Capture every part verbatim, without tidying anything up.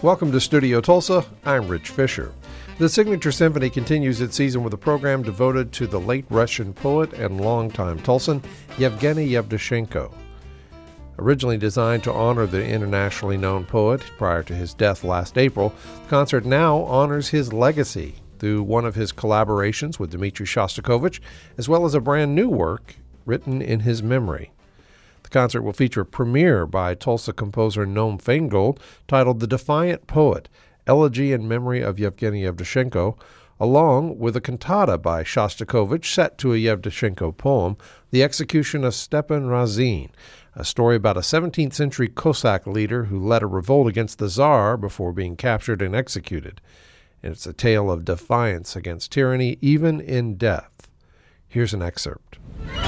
Welcome to Studio Tulsa. I'm Rich Fisher. The Signature Symphony continues its season with a program devoted to the late Russian poet and longtime Tulsan, Yevgeny Yevtushenko. Originally designed to honor the internationally known poet prior to his death last April, the concert now honors his legacy through one of his collaborations with Dmitri Shostakovich, as well as a brand new work written in his memory. The concert will feature a premiere by Tulsa composer Noam Feingold titled The Defiant Poet, Elegy in Memory of Yevgeny Yevtushenko, along with a cantata by Shostakovich set to a Yevtushenko poem, The Execution of Stepan Razin, a story about a seventeenth century Cossack leader who led a revolt against the Tsar before being captured and executed. And it's a tale of defiance against tyranny, even in death. Here's an excerpt.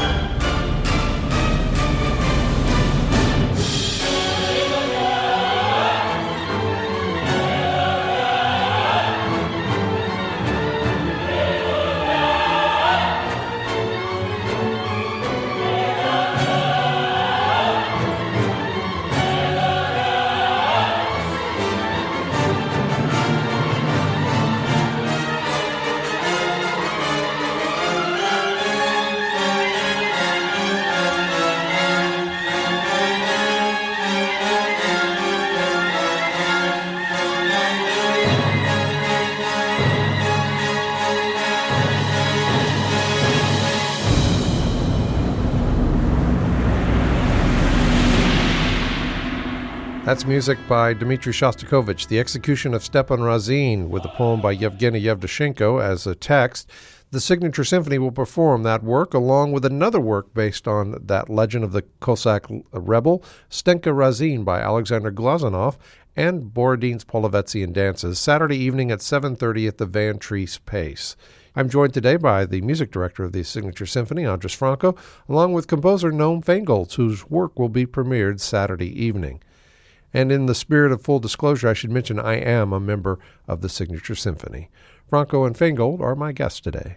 That's music by Dmitri Shostakovich, The Execution of Stepan Razin, with a poem by Yevgeny Yevtushenko as a text. The Signature Symphony will perform that work along with another work based on that legend of the Cossack rebel, Stenka Razin by Alexander Glazunov, and Borodin's Polovetzian Dances, Saturday evening at seven thirty at the Van Treese Pace. I'm joined today by the music director of the Signature Symphony, Andres Franco, along with composer Noam Feingold, whose work will be premiered Saturday evening. And in the spirit of full disclosure, I should mention I am a member of the Signature Symphony. Franco and Feingold are my guests today.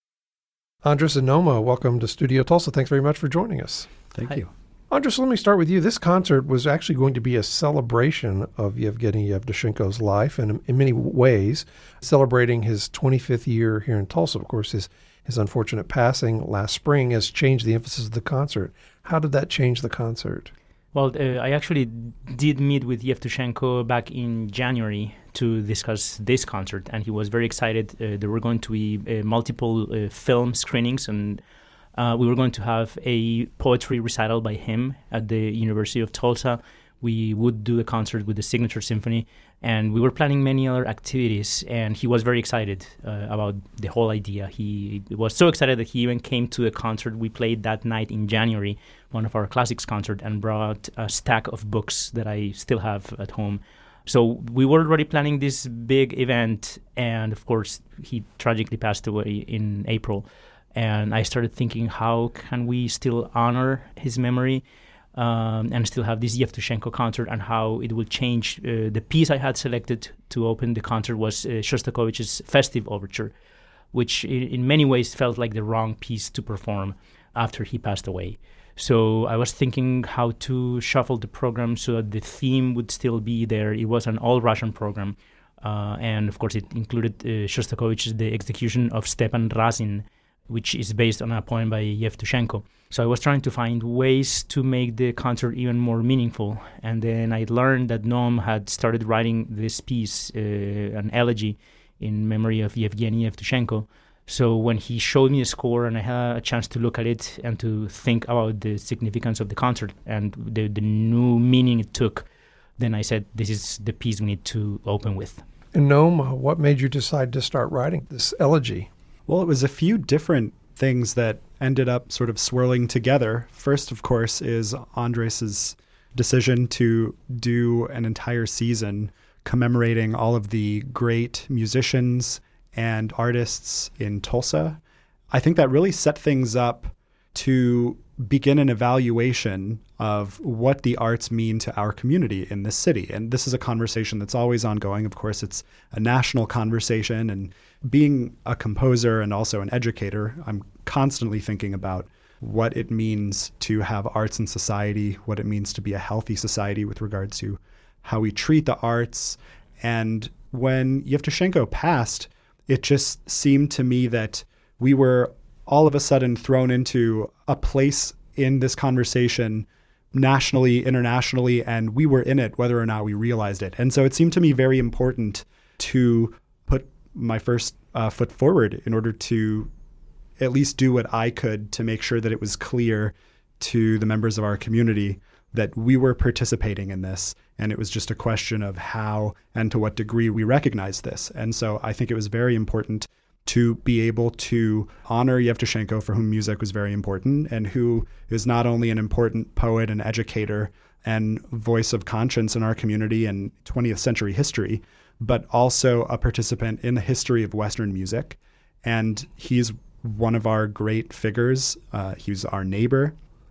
Andres and Noma, welcome to Studio Tulsa. Thanks very much for joining us. Thank Hi. you. Andres, let me start with you. This concert was actually going to be a celebration of Yevgeny Yevtushenko's life, and in many ways, celebrating his twenty-fifth year here in Tulsa. Of course, his, his unfortunate passing last spring has changed the emphasis of the concert. How did that change the concert? Well, uh, I actually did meet with Yevtushenko back in January to discuss this concert, and he was very excited. Uh, there were going to be uh, multiple uh, film screenings, and uh, we were going to have a poetry recital by him at the University of Tulsa. We would do a concert with the Signature Symphony, and we were planning many other activities, and he was very excited uh, about the whole idea. He was so excited that he even came to the concert we played that night in January, one of our classics concert, and brought a stack of books that I still have at home. So we were already planning this big event, and of course, he tragically passed away in April. And I started thinking, how can we still honor his memory um, and still have this Yevtushenko concert, and how it will change. Uh, the piece I had selected to open the concert was uh, Shostakovich's Festive Overture, which in, in many ways felt like the wrong piece to perform after he passed away. So I was thinking how to shuffle the program so that the theme would still be there. It was an all-Russian program, uh, and of course it included uh, Shostakovich's The Execution of Stepan Razin, which is based on a poem by Yevtushenko. So I was trying to find ways to make the concert even more meaningful. And then I learned that Noam had started writing this piece, uh, an elegy in memory of Yevgeny Yevtushenko. So when he showed me the score and I had a chance to look at it and to think about the significance of the concert and the, the new meaning it took, then I said, this is the piece we need to open with. And Noam, what made you decide to start writing this elegy? Well, it was a few different things that ended up sort of swirling together. First, of course, is Andres's decision to do an entire season commemorating all of the great musicians and artists in Tulsa. I think that really set things up to begin an evaluation of what the arts mean to our community in this city. And this is a conversation that's always ongoing. Of course, it's a national conversation. And being a composer and also an educator, I'm constantly thinking about what it means to have arts in society, what it means to be a healthy society with regards to how we treat the arts, And when Yevtushenko passed, it just seemed to me that we were all of a sudden thrown into a place in this conversation nationally, internationally, and we were in it whether or not we realized it. And so it seemed to me very important to put my first uh, foot forward in order to at least do what I could to make sure that it was clear to the members of our community that we were participating in this. And it was just a question of how and to what degree we recognized this. And so I think it was very important to be able to honor Yevtushenko, for whom music was very important, and who is not only an important poet and educator and voice of conscience in our community and twentieth century history, but also a participant in the history of Western music. And he's one of our great figures. Uh, he was our neighbor.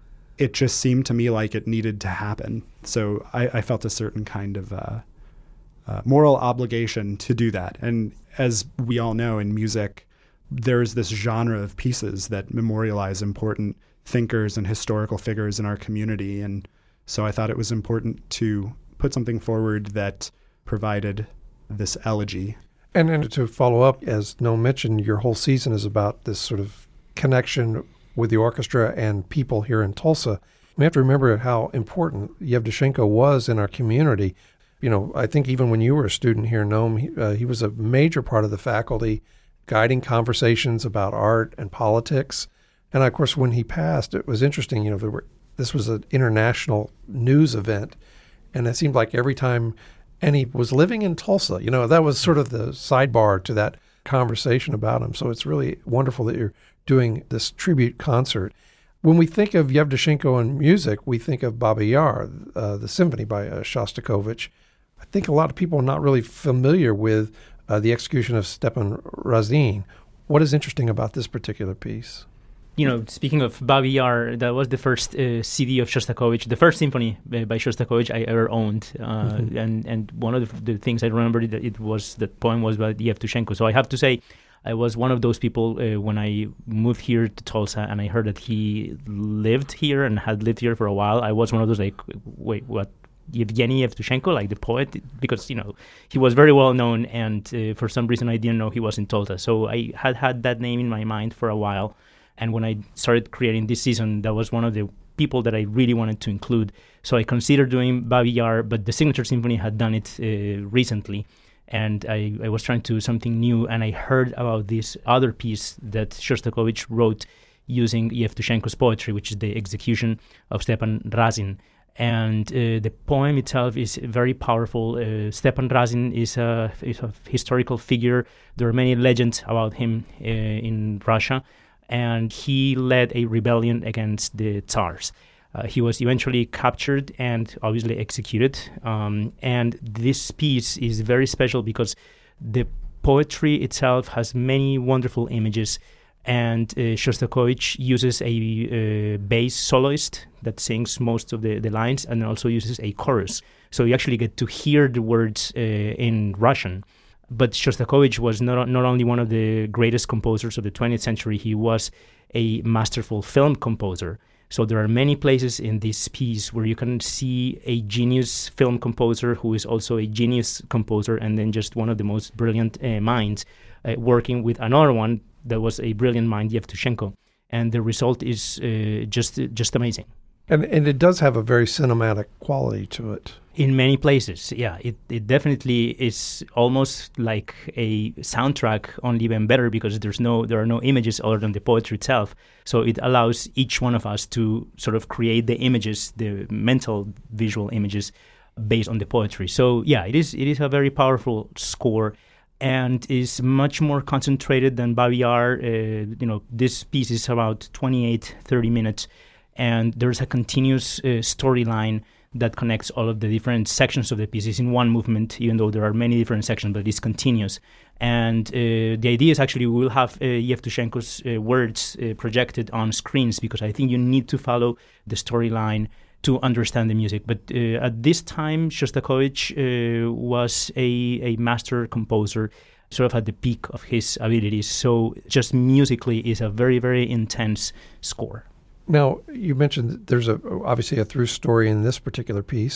It just seemed to me like it needed to happen. So I, I felt a certain kind of uh, uh, moral obligation to do that. And as we all know, in music, there's this genre of pieces that memorialize important thinkers and historical figures in our community. And so I thought it was important to put something forward that provided this elegy. And, and to follow up, as Noam mentioned, your whole season is about this sort of connection with the orchestra and people here in Tulsa. We have to remember how important Yevtushenko was in our community. You know, I think even when you were a student here, Noam, he, uh, he was a major part of the faculty, guiding conversations about art and politics. And of course, when he passed, it was interesting. You know, there were, this was an international news event, and it seemed like every time, and he was living in Tulsa. You know, that was sort of the sidebar to that conversation about him. So it's really wonderful that you're doing this tribute concert. When we think of Yevtushenko and music, we think of Babi Yar, uh, the symphony by uh, Shostakovich. I think a lot of people are not really familiar with uh, the execution of Stepan Razin. What is interesting about this particular piece? You know, speaking of Babi Yar, that was the first uh, C D of Shostakovich, the first symphony by, by Shostakovich I ever owned. Uh, mm-hmm. And and one of the, the things I remember that it was the poem was by Yevtushenko. So I have to say, I was one of those people uh, when I moved here to Tulsa and I heard that he lived here and had lived here for a while. I was one of those like, wait, what? Yevgeny Yevtushenko, like the poet, because, you know, he was very well known, and uh, for some reason I didn't know he was in Tulsa. So I had had that name in my mind for a while. And when I started creating this season, that was one of the people that I really wanted to include. So I considered doing Babi Yar, but the Signature Symphony had done it uh, recently. And I, I was trying to do something new, and I heard about this other piece that Shostakovich wrote using Yevtushenko's poetry, which is the execution of Stepan Razin. And uh, the poem itself is very powerful. Uh, Stepan Razin is a, is a historical figure. There are many legends about him uh, in Russia, and he led a rebellion against the Tsars. Uh, he was eventually captured and obviously executed. Um, and this piece is very special because the poetry itself has many wonderful images. And uh, Shostakovich uses a uh, bass soloist that sings most of the, the lines, and also uses a chorus. So you actually get to hear the words uh, in Russian. But Shostakovich was not, not only one of the greatest composers of the twentieth century, he was a masterful film composer. So there are many places in this piece where you can see a genius film composer who is also a genius composer, and then just one of the most brilliant uh, minds uh, working with another one that was a brilliant mind, Yevtushenko. And the result is uh, just just amazing. And and it does have a very cinematic quality to it. In many places, yeah. It, it definitely is almost like a soundtrack, only even better, because there's no there are no images other than the poetry itself. So it allows each one of us to sort of create the images, the mental visual images based on the poetry. So yeah, it is it is a very powerful score, and is much more concentrated than Babi Yar. Uh, you know, this piece is about twenty-eight, thirty minutes, and there's a continuous uh, storyline that connects all of the different sections of the pieces in one movement, even though there are many different sections, but it's continuous. And uh, the idea is actually we will have uh, Yevtushenko's uh, words uh, projected on screens, because I think you need to follow the storyline to understand the music. But uh, at this time, Shostakovich uh, was a, a master composer, sort of at the peak of his abilities. So just musically is a very, very intense score. Now, you mentioned that there's a obviously a through story in this particular piece.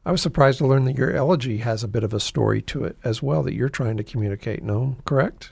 I was surprised to learn that your elegy has a bit of a story to it as well that you're trying to communicate. No, correct?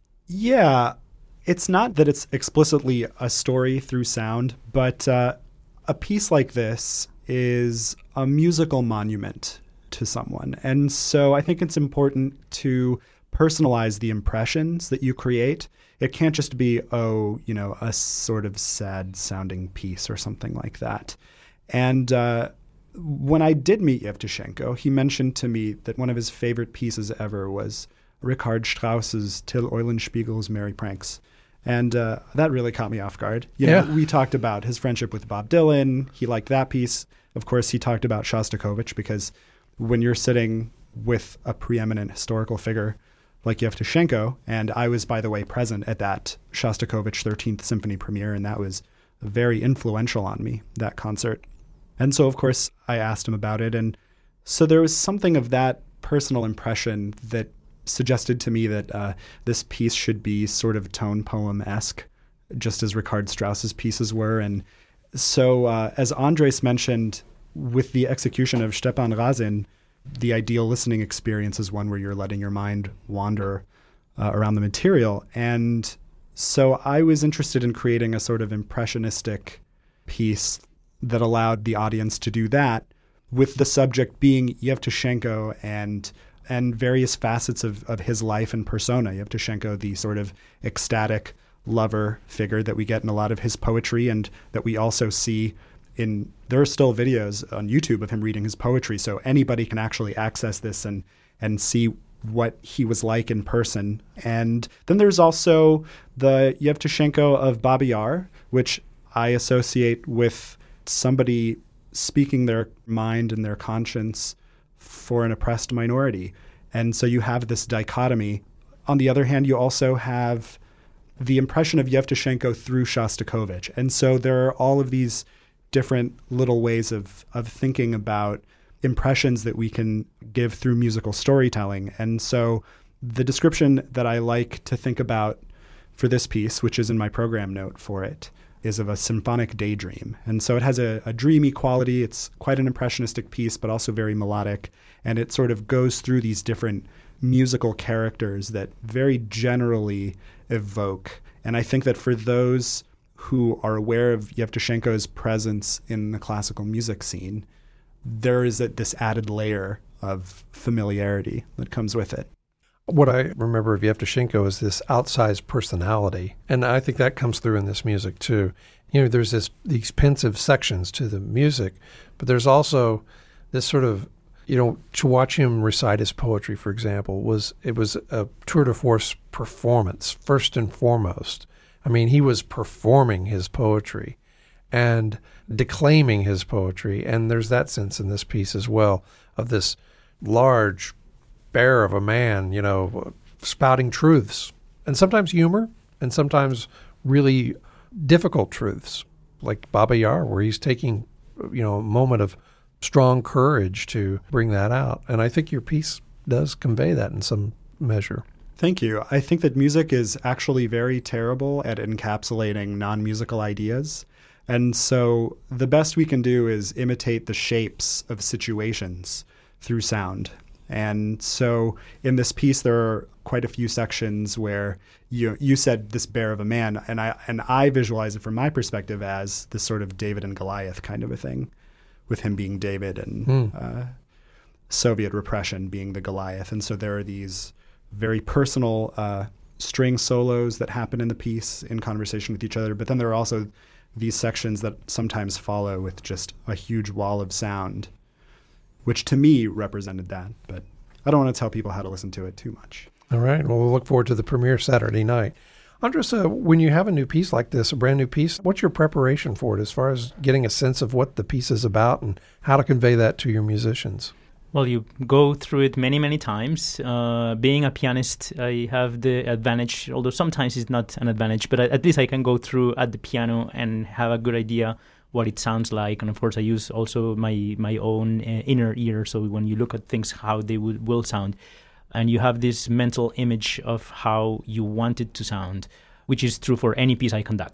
Yeah. It's not that it's explicitly a story through sound, but uh, a piece like this is a musical monument to someone. And so I think it's important to personalize the impressions that you create. It can't just be, oh, you know, a sort of sad sounding piece or something like that. And uh, when I did meet Yevtushenko, he mentioned to me that one of his favorite pieces ever was Richard Strauss's Till Eulenspiegel's Merry Pranks. And uh, that really caught me off guard. You yeah. know, we talked about his friendship with Bob Dylan. He liked that piece. Of course, he talked about Shostakovich, because when you're sitting with a preeminent historical figure like Yevtushenko, and I was, by the way, present at that Shostakovich thirteenth Symphony premiere, and that was very influential on me, that concert. And so, of course, I asked him about it. And so there was something of that personal impression that suggested to me that uh, this piece should be sort of tone poem-esque, just as Richard Strauss's pieces were. And so, uh, as Andres mentioned, with the execution of Stepan Razin, the ideal listening experience is one where you're letting your mind wander uh, around the material. And so I was interested in creating a sort of impressionistic piece that allowed the audience to do that, with the subject being Yevtushenko and and various facets of, of his life and persona. Yevtushenko, the sort of ecstatic lover figure that we get in a lot of his poetry, and that we also see in, there are still videos on YouTube of him reading his poetry, so anybody can actually access this and and see what he was like in person. And then there's also the Yevtushenko of Babi Yar, which I associate with somebody speaking their mind and their conscience for an oppressed minority. And so you have this dichotomy. On the other hand, you also have the impression of Yevtushenko through Shostakovich. And so there are all of these different little ways of, of thinking about impressions that we can give through musical storytelling. And so the description that I like to think about for this piece, which is in my program note for it, is of a symphonic daydream. And so it has a, a dreamy quality. It's quite an impressionistic piece, but also very melodic. And it sort of goes through these different musical characters that very generally evoke. And I think that for those who are aware of Yevtushenko's presence in the classical music scene, there is a, this added layer of familiarity that comes with it. What I remember of Yevtushenko is this outsized personality, and I think that comes through in this music too. You know, there's this these pensive sections to the music, but there's also this sort of, you know, to watch him recite his poetry, for example, was it was a tour de force performance, first and foremost. I mean, he was performing his poetry and declaiming his poetry, and there's that sense in this piece as well of this large bear of a man, you know, spouting truths, and sometimes humor, and sometimes really difficult truths, like Babi Yar, where he's taking, you know, a moment of strong courage to bring that out. And I think your piece does convey that in some measure. Thank you. I think that music is actually very terrible at encapsulating non-musical ideas. And so the best we can do is imitate the shapes of situations through sound. And so in this piece, there are quite a few sections where you you said this bear of a man, and I and I visualize it from my perspective as this sort of David and Goliath kind of a thing, with him being David and mm. uh, Soviet repression being the Goliath. And so there are these very personal uh, string solos that happen in the piece in conversation with each other, but then there are also these sections that sometimes follow with just a huge wall of sound, which to me represented that. But I don't want to tell people how to listen to it too much. All right. Well, we'll look forward to the premiere Saturday night. Andres, uh, when you have a new piece like this, a brand new piece, what's your preparation for it as far as getting a sense of what the piece is about and how to convey that to your musicians? Well, you go through it many, many times. Uh, being a pianist, I have the advantage, although sometimes it's not an advantage, but at least I can go through at the piano and have a good idea what it sounds like. And of course, I use also my my own uh, inner ear. So when you look at things, how they would, will sound, and you have this mental image of how you want it to sound, which is true for any piece I conduct.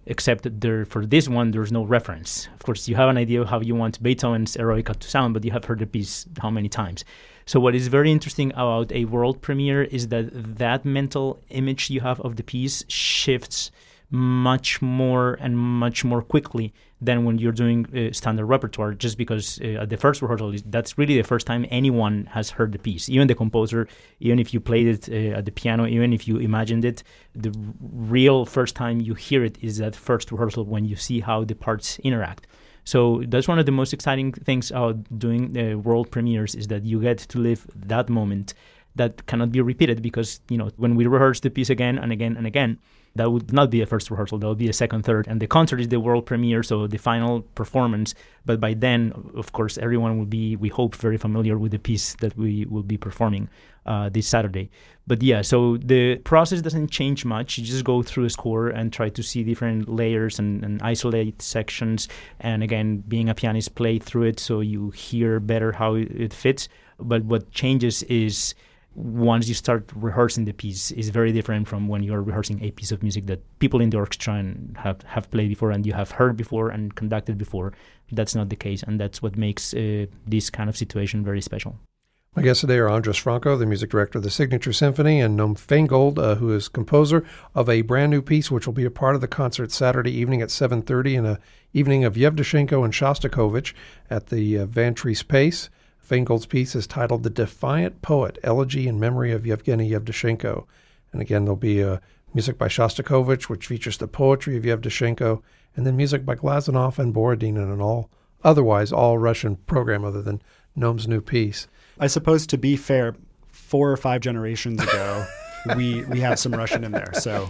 except that there, for this one, there's no reference. Of course, you have an idea of how you want Beethoven's Eroica to sound, but you have heard the piece how many times. So what is very interesting about a world premiere is that that mental image you have of the piece shifts much more and much more quickly than when you're doing uh, standard repertoire, just because uh, at the first rehearsal, that's really the first time anyone has heard the piece. Even the composer, even if you played it uh, at the piano, even if you imagined it, the r- real first time you hear it is that first rehearsal when you see how the parts interact. So that's one of the most exciting things about doing uh, world premieres, is that you get to live that moment that cannot be repeated, because, you know, when we rehearse the piece again and again and again, that would not be a first rehearsal, that would be a second, third, and the concert is the world premiere, so the final performance. But by then, of course, everyone will be, we hope, very familiar with the piece that we will be performing uh, this Saturday. But yeah, so the process doesn't change much. You just go through a score and try to see different layers and, and isolate sections. And again, being a pianist, play through it so you hear better how it fits. But what changes is, once you start rehearsing the piece, is very different from when you're rehearsing a piece of music that people in the orchestra and have, have played before and you have heard before and conducted before. That's not the case, and that's what makes uh, this kind of situation very special. My guests today are Andres Franco, the music director of the Signature Symphony, and Noam Feingold, uh, who is composer of a brand new piece which will be a part of the concert Saturday evening at seven thirty, in an evening of Yevtushenko and Shostakovich at the uh, Vantry Space. Feingold's piece is titled The Defiant Poet, Elegy in Memory of Yevgeny Yevtushenko. And again, there'll be uh, music by Shostakovich, which features the poetry of Yevtushenko, and then music by Glazunov and Borodin, and an all otherwise all Russian program other than Noam's new piece. I suppose, to be fair, four or five generations ago, we we have some Russian in there. So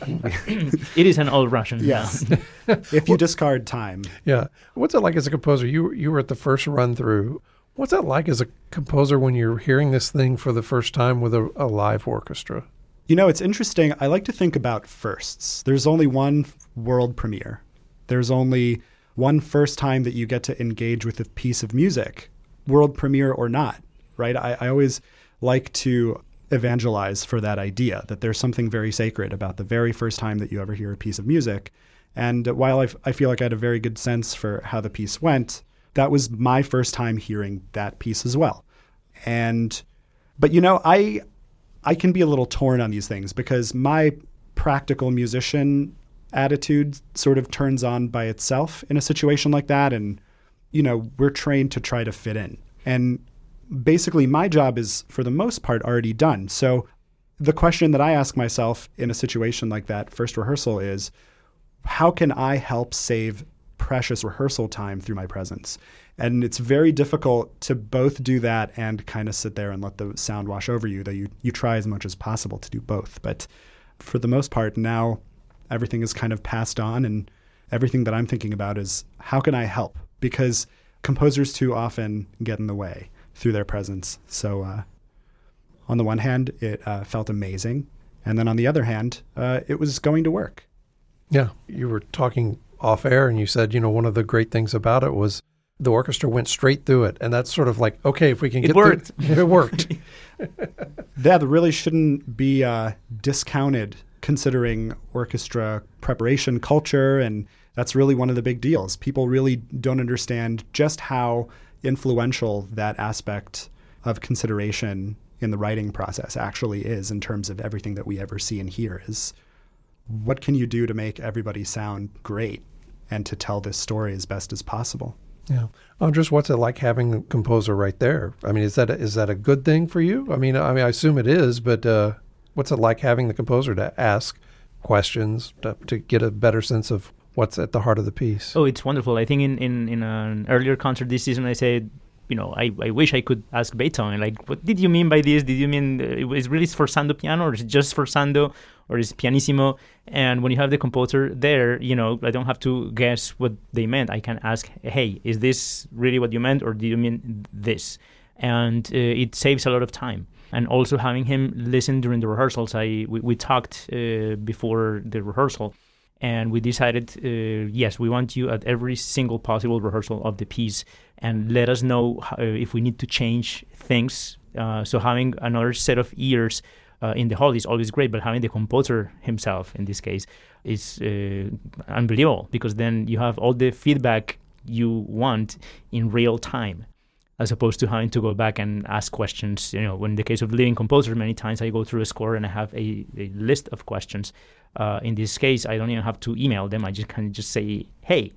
it is an all Russian. Yes. If you discard time. Yeah. What's it like as a composer? You you were at the first run through. What's that like as a composer when you're hearing this thing for the first time with a, a live orchestra? You know, it's interesting. I like to think about firsts. There's only one world premiere. There's only one first time that you get to engage with a piece of music, world premiere or not, right? I, I always like to evangelize for that idea that there's something very sacred about the very first time that you ever hear a piece of music. And while I, I feel like I had a very good sense for how the piece went, that was my first time hearing that piece as well. And, but you know, I, I can be a little torn on these things because my practical musician attitude sort of turns on by itself in a situation like that. And, you know, we're trained to try to fit in. And basically my job is, for the most part, already done. So the question that I ask myself in a situation like that, first rehearsal, is how can I help save precious rehearsal time through my presence? And it's very difficult to both do that and kind of sit there and let the sound wash over you, though you, you try as much as possible to do both. But for the most part, now everything is kind of passed on, and everything that I'm thinking about is how can I help? Because composers too often get in the way through their presence. So uh, on the one hand, it uh, felt amazing. And then on the other hand, uh, it was going to work. Yeah. You were talking off air and you said, you know, one of the great things about it was the orchestra went straight through it. And that's sort of like, okay, if we can it get worked. through it, worked. That really shouldn't be uh, discounted considering orchestra preparation culture. And that's really one of the big deals. People really don't understand just how influential that aspect of consideration in the writing process actually is in terms of everything that we ever see and hear. Is what can you do to make everybody sound great and to tell this story as best as possible? Yeah. Andres, what's it like having a composer right there? I mean, is that a, is that a good thing for you? I mean, I mean, I assume it is, but uh, what's it like having the composer to ask questions to, to get a better sense of what's at the heart of the piece? Oh, it's wonderful. I think in, in, in an earlier concert this season, I said, you know, I, I wish I could ask Beethoven, like, what did you mean by this? Did you mean uh, is really for Sando piano, or is it just for Sando, or is it pianissimo? And when you have the composer there, you know, I don't have to guess what they meant. I can ask, hey, is this really what you meant, or do you mean this? And uh, it saves a lot of time. And also having him listen during the rehearsals. I we, we talked uh, before the rehearsal, and we decided, uh, yes, we want you at every single possible rehearsal of the piece, and let us know how, uh, if we need to change things. Uh, so having another set of ears uh, in the hall is always great, but having the composer himself, in this case, is uh, unbelievable, because then you have all the feedback you want in real time, as opposed to having to go back and ask questions. You know, in the case of living composer, many times I go through a score and I have a, a list of questions. Uh, in this case, I don't even have to email them. I just can just say, hey.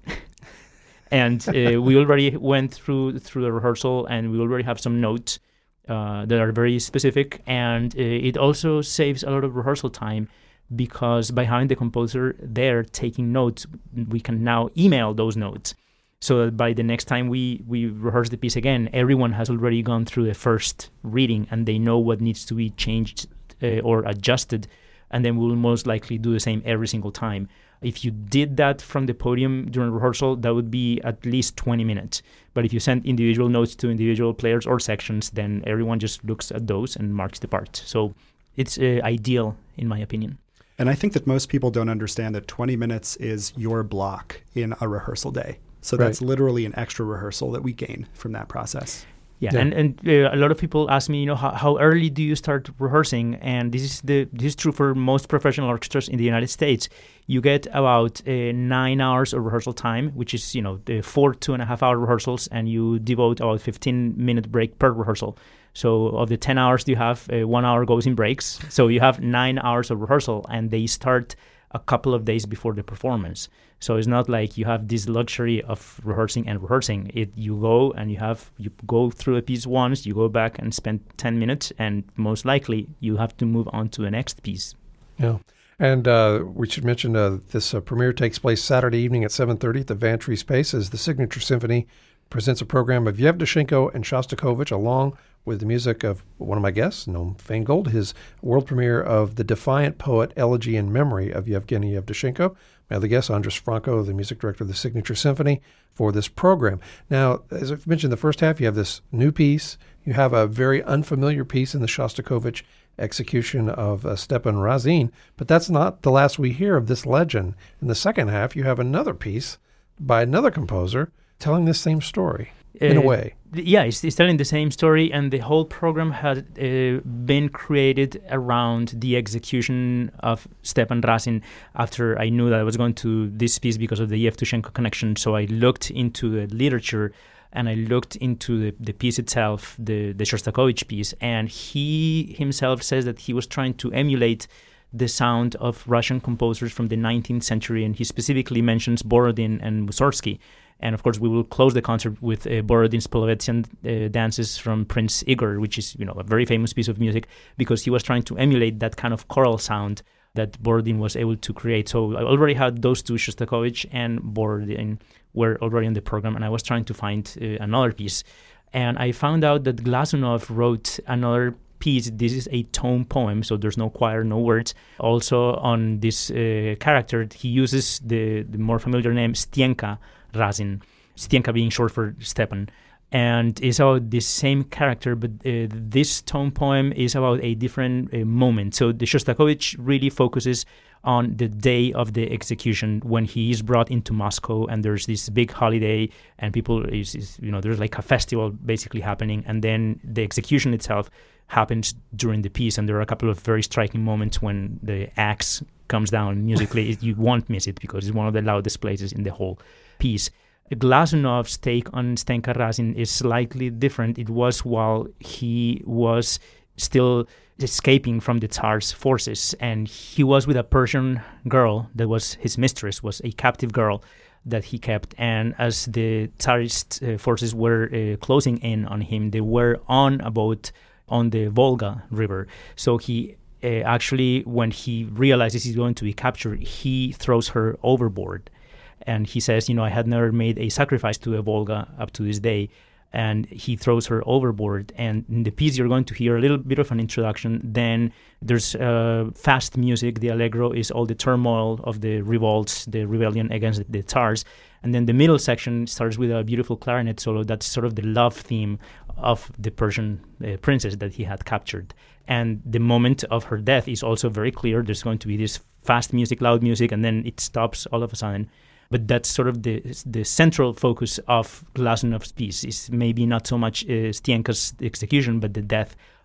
And uh, we already went through through the rehearsal, and we already have some notes uh, that are very specific. And uh, it also saves a lot of rehearsal time, because by having the composer there taking notes, we can now email those notes. So that by the next time we, we rehearse the piece again, everyone has already gone through the first reading and they know what needs to be changed uh, or adjusted. And then we will most likely do the same every single time. If you did that from the podium during rehearsal, that would be at least twenty minutes. But if you send individual notes to individual players or sections, then everyone just looks at those and marks the part. So it's uh, ideal, in my opinion. And I think that most people don't understand that twenty minutes is your block in a rehearsal day. So that's right. Literally an extra rehearsal that we gain from that process. Yeah, yeah. and, and uh, a lot of people ask me, you know, how, how early do you start rehearsing? And this is the this is true for most professional orchestras in the United States. You get about uh, nine hours of rehearsal time, which is, you know, the four two and a half hour rehearsals, and you devote about fifteen minute break per rehearsal. So of the ten hours you have, uh, one hour goes in breaks. So you have nine hours of rehearsal, and they start a couple of days before the performance. So it's not like you have this luxury of rehearsing and rehearsing. It you go and you have you go through a piece once, you go back and spend ten minutes, and most likely you have to move on to the next piece. Yeah. And uh, we should mention uh, this uh, premiere takes place Saturday evening at seven thirty at the Vantry Space, as the Signature Symphony presents a program of Yevtushenko and Shostakovich, along with the music of one of my guests, Noam Feingold, his world premiere of The Defiant Poet, Elegy in Memory of Yevgeny Yevtushenko. My other guest, Andres Franco, the music director of the Signature Symphony, for this program. Now, as I've mentioned, the first half, you have this new piece. You have a very unfamiliar piece in the Shostakovich execution of uh, Stepan Razin, but that's not the last we hear of this legend. In the second half, you have another piece by another composer telling this same story, in uh, a way. Yeah, it's, it's telling the same story, and the whole program had uh, been created around the execution of Stepan Razin after I knew that I was going to this piece because of the Yevtushenko connection. So I looked into the literature, and I looked into the, the piece itself, the, the Shostakovich piece, and he himself says that he was trying to emulate the sound of Russian composers from the nineteenth century, and he specifically mentions Borodin and Mussorgsky. And of course, we will close the concert with uh, Borodin's Polovetzian uh, dances from Prince Igor, which is, you know, a very famous piece of music, because he was trying to emulate that kind of choral sound that Borodin was able to create. So I already had those two, Shostakovich and Borodin, were already in the program, and I was trying to find uh, another piece. And I found out that Glazunov wrote another piece. This is a tone poem, so there's no choir, no words. Also on this uh, character, he uses the, the more familiar name Stenka Razin, Stenka being short for Stepan. And it's about the same character, but uh, this tone poem is about a different uh, moment. So the Shostakovich really focuses on the day of the execution, when he is brought into Moscow, and there's this big holiday, and people is, is you know there's like a festival basically happening, and then the execution itself happens during the piece, and there are a couple of very striking moments when the axe comes down musically. You won't miss it because it's one of the loudest places in the whole piece. Glazunov's take on Stenka Razin is slightly different. It was while he was still escaping from the Tsar's forces, and he was with a Persian girl that was his mistress, was a captive girl that he kept. And as the Tsarist uh, forces were uh, closing in on him, they were on a boat on the Volga River. So he uh, actually, when he realizes he's going to be captured, he throws her overboard. And he says, you know, I had never made a sacrifice to a Volga up to this day. And he throws her overboard. And in the piece, you're going to hear a little bit of an introduction. Then there's uh, fast music. The allegro is all the turmoil of the revolts, the rebellion against the Tsars. And then the middle section starts with a beautiful clarinet solo. That's sort of the love theme of the Persian uh, princess that he had captured. And the moment of her death is also very clear. There's going to be this fast music, loud music, and then it stops all of a sudden. But that's sort of the the central focus of Glazunov's piece. Is maybe not so much uh, Stenka's execution, but the death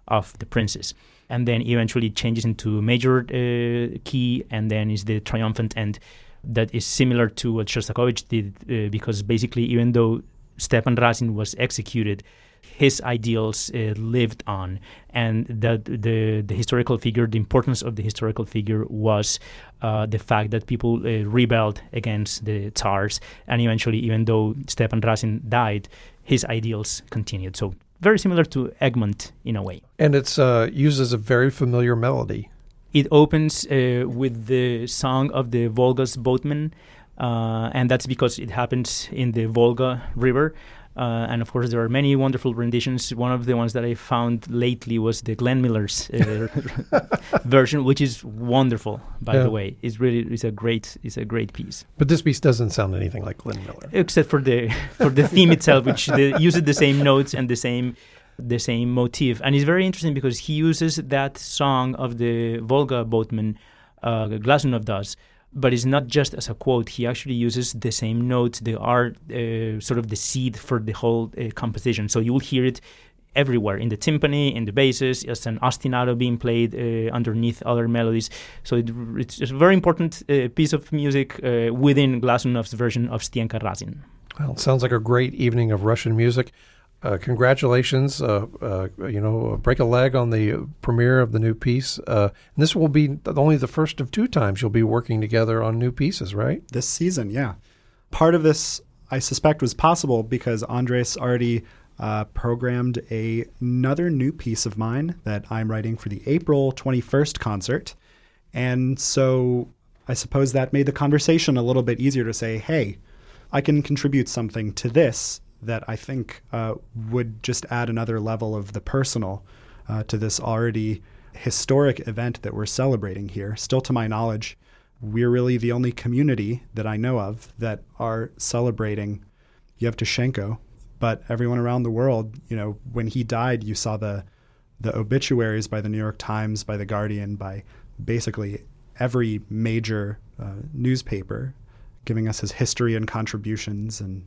of the Princess. And then eventually it changes into major uh, key, and then is the triumphant end that is similar to what Shostakovich did, uh, because basically even though Stepan Razin was executed, his ideals uh, lived on, and that the the historical figure, the importance of the historical figure was uh, the fact that people uh, rebelled against the Tsars, and eventually, even though Stepan Razin died, his ideals continued. So very similar to Egmont in a way. And it uh, uses a very familiar melody. It opens uh, with the song of the Volga's boatmen, uh, and that's because it happens in the Volga River. Uh, and of course, there are many wonderful renditions. One of the ones that I found lately was the Glenn Miller's uh, version, which is wonderful. By yeah. the way, it's really it's a great it's a great piece. But this piece doesn't sound anything like Glenn Miller, except for the for the theme itself, which the, uses the same notes and the same the same motif. And it's very interesting because he uses that song of the Volga boatman, uh, Glazunov does. But it's not just as a quote. He actually uses the same notes. They are uh, sort of the seed for the whole uh, composition. So you will hear it everywhere, in the timpani, in the basses, as an ostinato being played uh, underneath other melodies. So it, it's a very important uh, piece of music uh, within Glazunov's version of Stenka Razin. Well, it sounds like a great evening of Russian music. Uh, congratulations, uh, uh, you know, break a leg on the premiere of the new piece. Uh, and this will be only the first of two times you'll be working together on new pieces, right? This season, yeah. Part of this, I suspect, was possible because Andres already uh, programmed a, another new piece of mine that I'm writing for the April twenty-first concert. And so I suppose that made the conversation a little bit easier to say, hey, I can contribute something to this that I think uh, would just add another level of the personal uh, to this already historic event that we're celebrating here. Still, to my knowledge, we're really the only community that I know of that are celebrating Yevtushenko. But everyone around the world, you know, when he died, you saw the the obituaries by the New York Times, by the Guardian, by basically every major uh, newspaper giving us his history and contributions. And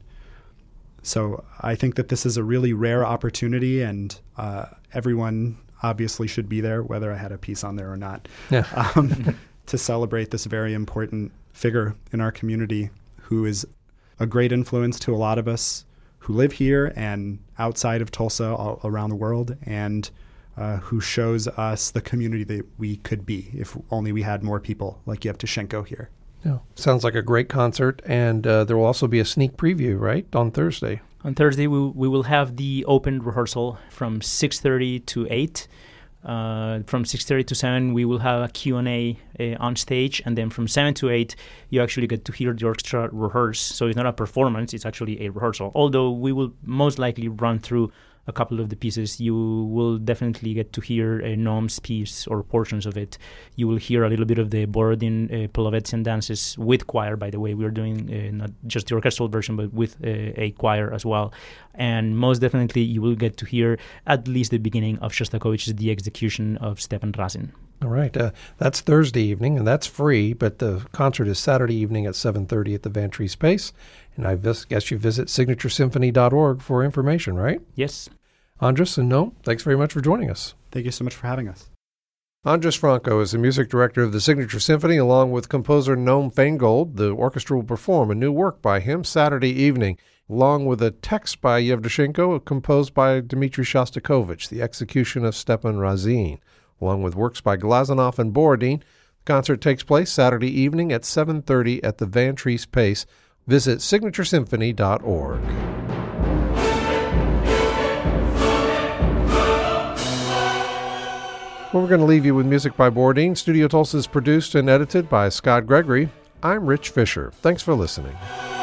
so I think that this is a really rare opportunity, and uh, everyone obviously should be there, whether I had a piece on there or not, yeah. um, to celebrate this very important figure in our community who is a great influence to a lot of us who live here and outside of Tulsa all around the world, and uh, who shows us the community that we could be if only we had more people like Yevtushenko here. Yeah. Sounds like a great concert, and uh, there will also be a sneak preview, right, on Thursday? On Thursday, we, we will have the open rehearsal from six thirty to eight. Uh, from six thirty to seven, we will have a Q and A uh, on stage, and then from seven to eight, you actually get to hear the orchestra rehearse. So it's not a performance, it's actually a rehearsal. Although we will most likely run through a couple of the pieces, you will definitely get to hear a Noam's piece or portions of it. You will hear a little bit of the Borodin uh, Polovetzian dances with choir, by the way. We're doing uh, not just the orchestral version, but with uh, a choir as well. And most definitely, you will get to hear at least the beginning of Shostakovich's The Execution of Stepan Razin. All right. Uh, that's Thursday evening, and that's free, but the concert is Saturday evening at seven thirty at the Vantry Space. And I vis- guess you visit signature symphony dot org for information, right? Yes. Andres and Noam, thanks very much for joining us. Thank you so much for having us. Andres Franco is the music director of the Signature Symphony, along with composer Noam Feingold. The orchestra will perform a new work by him Saturday evening, along with a text by Yevtushenko composed by Dmitri Shostakovich, The Execution of Stepan Razin, along with works by Glazunov and Borodin. The concert takes place Saturday evening at seven thirty at the Vantry Space. Visit signature symphony dot org. Well, we're going to leave you with music by Borodin. Studio Tulsa is produced and edited by Scott Gregory. I'm Rich Fisher. Thanks for listening.